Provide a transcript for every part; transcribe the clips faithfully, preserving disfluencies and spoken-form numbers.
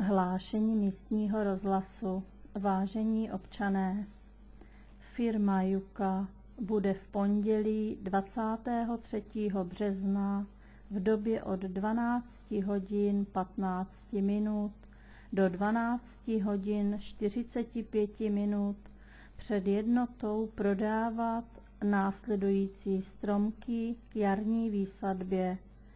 Hlášení místního rozhlasu. Vážení občané, firma Juka bude v pondělí dvacátého třetího března v době od dvanácti hodin patnáct minut do dvanácti hodin čtyřicet pět minut před jednotou prodávat následující stromky k jarní výsadbě: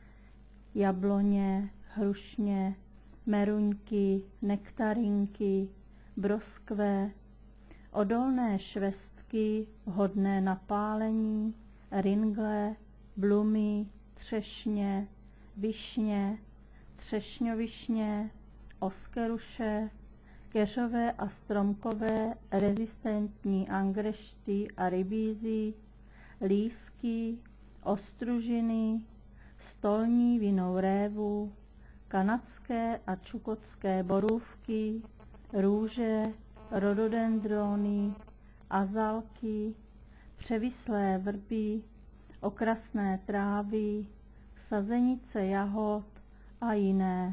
jabloně, hrušně, meruňky, nektarinky, broskve, odolné švestky vhodné na pálení, ringle, blumy, třešně, višně, třešňovišně, oskeruše, keřové a stromkové rezistentní angrešty a rybízy, lívky, ostružiny, stolní vinnou révu, kanadské a čukotské borůvky, růže, rododendrony, azalky, převislé vrby, okrasné trávy, sazenice jahod a jiné.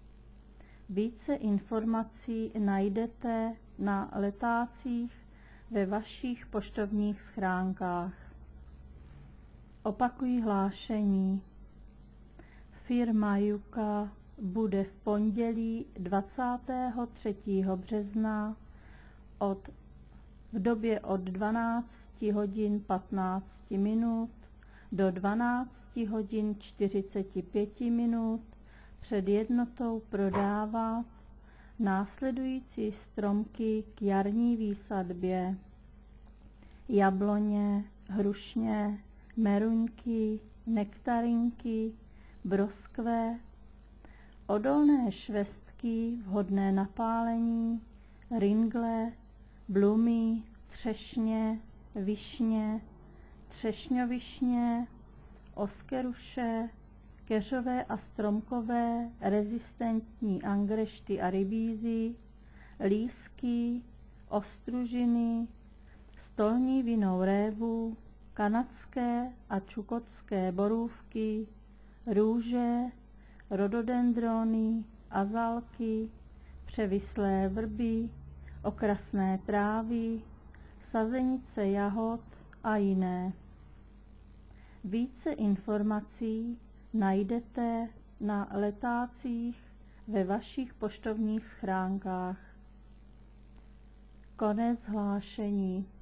Více informací najdete na letácích ve vašich poštovních schránkách. Opakuji hlášení. Firma Juka bude v pondělí dvacátého třetího března od, v době od dvanácti hodin patnáct minut do dvanácti hodin čtyřicet pět minut před jednotou prodávat následující stromky k jarní výsadbě: jabloně, hrušně, meruňky, nektarinky, broskve, odolné švestky vhodné na pálení, ringle, blumy, třešně, višně, třešňovišně, oskeruše, keřové a stromkové rezistentní angrešty a rybízy, lívky, ostružiny, stolní vinnou révu, kanadské a čukotské borůvky, růže, rododendrony, azalky, převislé vrby, okrasné trávy, sazenice jahod a jiné. Více informací najdete na letácích ve vašich poštovních schránkách. Konec hlášení.